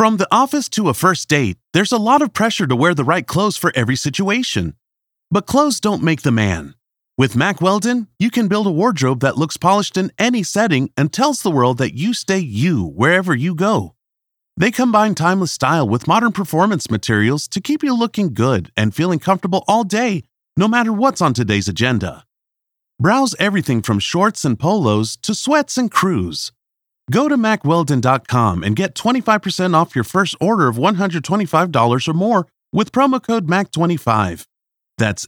From the office to a first date, there's a lot of pressure to wear the right clothes for every situation. But clothes don't make the man. With Mack Weldon, you can build a wardrobe that looks polished in any setting and tells the world that you stay you wherever you go. They combine timeless style with modern performance materials to keep you looking good and feeling comfortable all day, no matter what's on today's agenda. Browse everything from shorts and polos to sweats and crews. Go to MackWeldon.com and get 25% off your first order of $125 or more with promo code MACK25. That's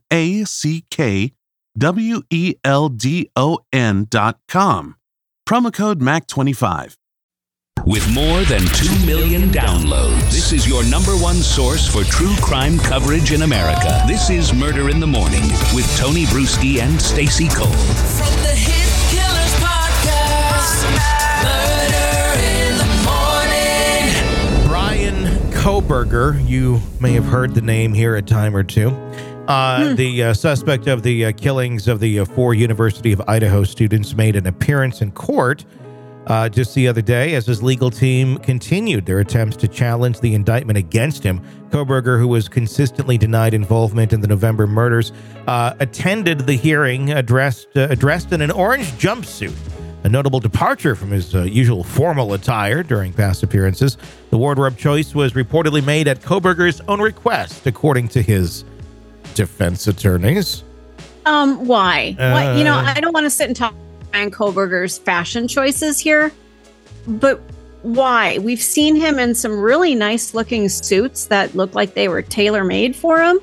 MackWeldon.com. Promo code MACK25. With more than 2 million downloads, this is your number one source for true crime coverage in America. This is Murder in the Morning with Tony Bruschi and Stacey Cole. From the Hit Killers Podcast, Murder in the Morning. Bryan Kohberger, you may have heard the name here a time or two. The suspect of the killings of the 4 University of Idaho students made an appearance in court just the other day as his legal team continued their attempts to challenge the indictment against him. Kohberger, who was consistently denied involvement in the November murders, attended the hearing dressed in an orange jumpsuit, a notable departure from his usual formal attire during past appearances. The wardrobe choice was reportedly made at Kohberger's own request, according to his defense attorneys. Why? I don't want to sit and talk Bryan Kohberger's fashion choices here, but why? We've seen him in some really nice looking suits that look like they were tailor-made for him.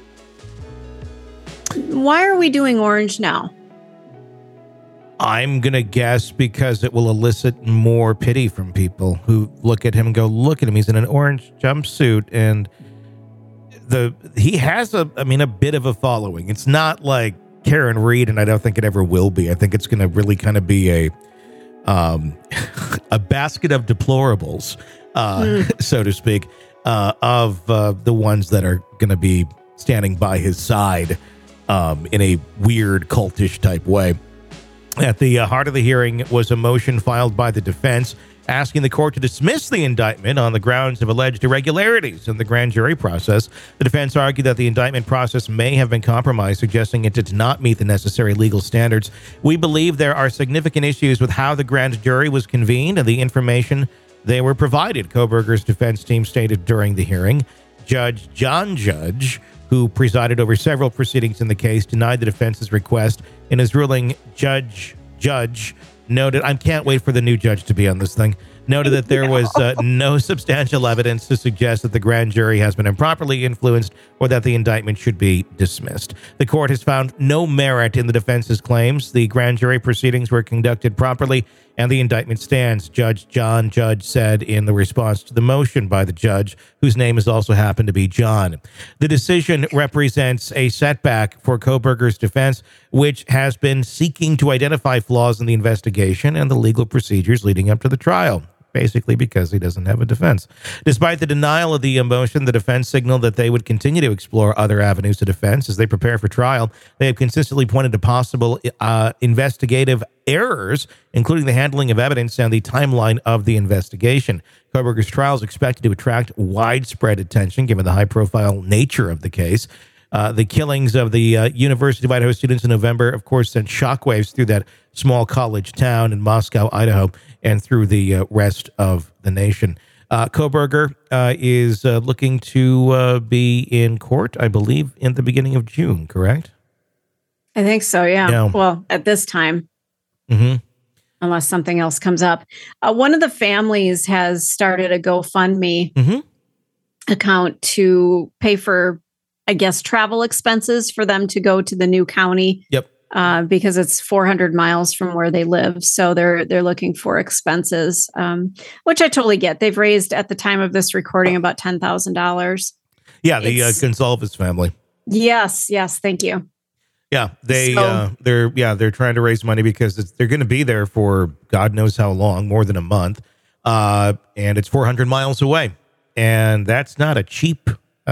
Why are we doing orange now? I'm going to guess because it will elicit more pity from people who look at him and go, look at him. He's in an orange jumpsuit, and he has a bit of a following. It's not like Karen Reed, and I don't think it ever will be. I think it's going to really kind of be a basket of deplorables, so to speak, of the ones that are going to be standing by his side in a weird cultish type way. At the heart of the hearing was a motion filed by the defense asking the court to dismiss the indictment on the grounds of alleged irregularities in the grand jury process. The defense argued that the indictment process may have been compromised, suggesting it did not meet the necessary legal standards. We believe there are significant issues with how the grand jury was convened and the information they were provided, Kohberger's defense team stated during the hearing. Judge John Judge, who presided over several proceedings in the case, denied the defense's request. In his ruling, Judge noted, I can't wait for the new judge to be on this thing, noted that there was no substantial evidence to suggest that the grand jury has been improperly influenced or that the indictment should be dismissed. The court has found no merit in the defense's claims. The grand jury proceedings were conducted properly and the indictment stands, Judge John Judge said in the response to the motion by the judge, whose name has also happened to be John. The decision represents a setback for Kohberger's defense, which has been seeking to identify flaws in the investigation and the legal procedures leading up to the trial, basically because he doesn't have a defense. Despite the denial of the motion, the defense signaled that they would continue to explore other avenues of defense as they prepare for trial. They have consistently pointed to possible investigative errors, including the handling of evidence and the timeline of the investigation. Kohberger's trial is expected to attract widespread attention given the high-profile nature of the case. The killings of the University of Idaho students in November, of course, sent shockwaves through that small college town in Moscow, Idaho, and through the rest of the nation. Kohberger is looking to be in court, I believe, in the beginning of June, correct? I think so, yeah. Well, at this time. Mm-hmm. Unless something else comes up. One of the families has started a GoFundMe account to pay for, I guess, travel expenses for them to go to the new county. Yep. Because it's 400 miles from where they live. So they're looking for expenses, which I totally get. They've raised at the time of this recording about $10,000. Yeah, the Gonsalves family. Yes, thank you. Yeah, they're trying to raise money because they're going to be there for God knows how long, more than a month, and it's 400 miles away, and that's not a cheap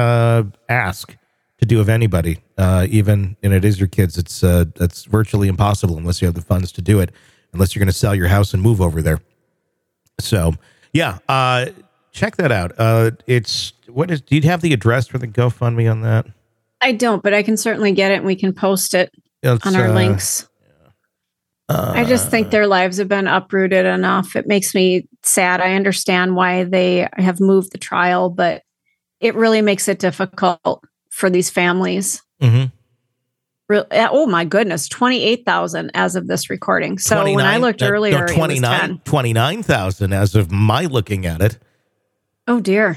ask to do of anybody. Even and it is your kids. That's virtually impossible unless you have the funds to do it. Unless you're going to sell your house and move over there. So yeah, check that out. Do you have the address for the GoFundMe on that? I don't, but I can certainly get it and we can post it on our links. I just think their lives have been uprooted enough. It makes me sad. I understand why they have moved the trial, but it really makes it difficult for these families. Mm-hmm. Oh my goodness, 28,000 as of this recording. So when I looked earlier, it was 10. 29,000 as of my looking at it. Oh dear.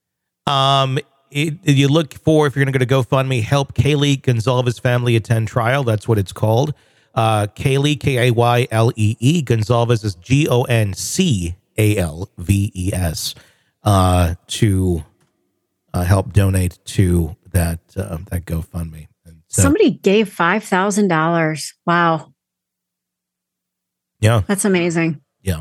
You look for, if you're going to go to GoFundMe, help Kaylee Gonzalez family attend trial. That's what it's called. Kaylee, Kaylee, Gonzalez is Goncalves, to help donate to that GoFundMe. So, somebody gave $5,000. Wow. Yeah. That's amazing. Yeah.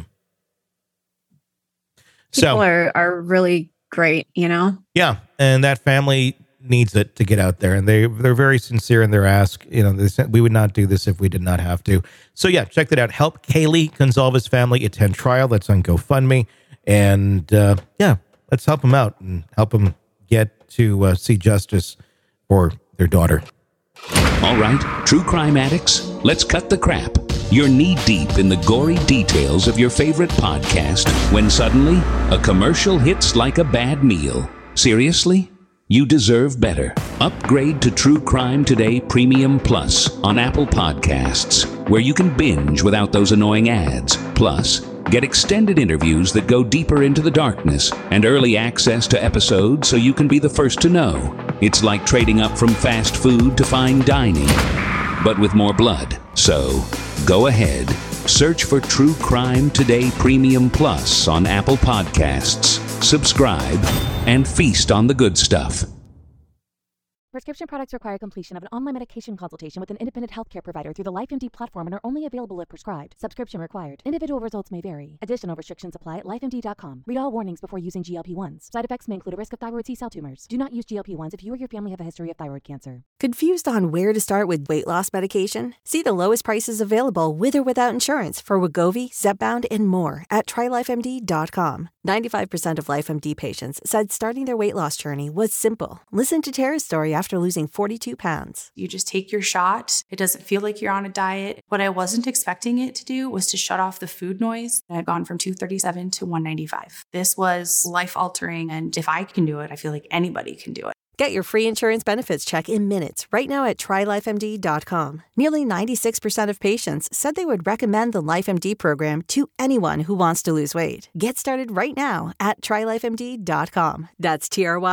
People are really great, you know? Yeah. And that family needs it to get out there. And they're very sincere in their ask. You know, they said we would not do this if we did not have to. So yeah, check that out. Help Kaylee Gonzalez family attend trial. That's on GoFundMe. And yeah, let's help them out and help them get to see justice for their daughter. All right, true crime addicts, let's cut the crap. You're knee-deep in the gory details of your favorite podcast when suddenly a commercial hits like a bad meal. Seriously? You deserve better. Upgrade to True Crime Today Premium Plus on Apple Podcasts, where you can binge without those annoying ads. Plus, get extended interviews that go deeper into the darkness and early access to episodes so you can be the first to know. It's like trading up from fast food to fine dining, but with more blood. So, go ahead. Search for True Crime Today Premium Plus on Apple Podcasts. Subscribe and feast on the good stuff. Prescription products require completion of an online medication consultation with an independent healthcare provider through the LifeMD platform and are only available if prescribed. Subscription required. Individual results may vary. Additional restrictions apply at lifemd.com. Read all warnings before using GLP-1s. Side effects may include a risk of thyroid C-cell tumors. Do not use GLP-1s if you or your family have a history of thyroid cancer. Confused on where to start with weight loss medication? See the lowest prices available with or without insurance for Wegovy, Zepbound, and more at TryLifeMD.com. 95% of LifeMD patients said starting their weight loss journey was simple. Listen to Tara's story after losing 42 pounds. You just take your shot. It doesn't feel like you're on a diet. What I wasn't expecting it to do was to shut off the food noise. I've gone from 237 to 195. This was life-altering, and if I can do it, I feel like anybody can do it. Get your free insurance benefits check in minutes right now at TryLifeMD.com. Nearly 96% of patients said they would recommend the LifeMD program to anyone who wants to lose weight. Get started right now at TryLifeMD.com. That's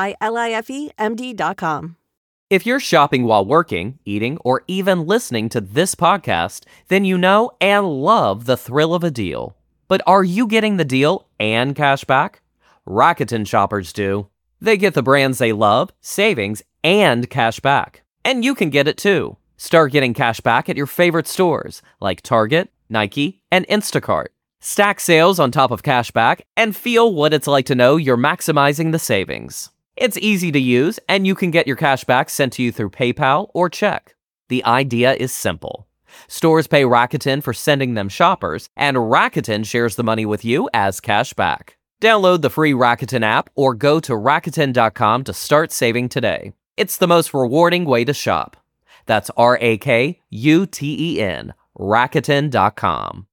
TryLifeMD.com. If you're shopping while working, eating, or even listening to this podcast, then you know and love the thrill of a deal. But are you getting the deal and cash back? Rakuten shoppers do. They get the brands they love, savings, and cash back. And you can get it too. Start getting cash back at your favorite stores like Target, Nike, and Instacart. Stack sales on top of cash back and feel what it's like to know you're maximizing the savings. It's easy to use, and you can get your cash back sent to you through PayPal or check. The idea is simple. Stores pay Rakuten for sending them shoppers, and Rakuten shares the money with you as cash back. Download the free Rakuten app or go to Rakuten.com to start saving today. It's the most rewarding way to shop. That's Rakuten, Rakuten.com.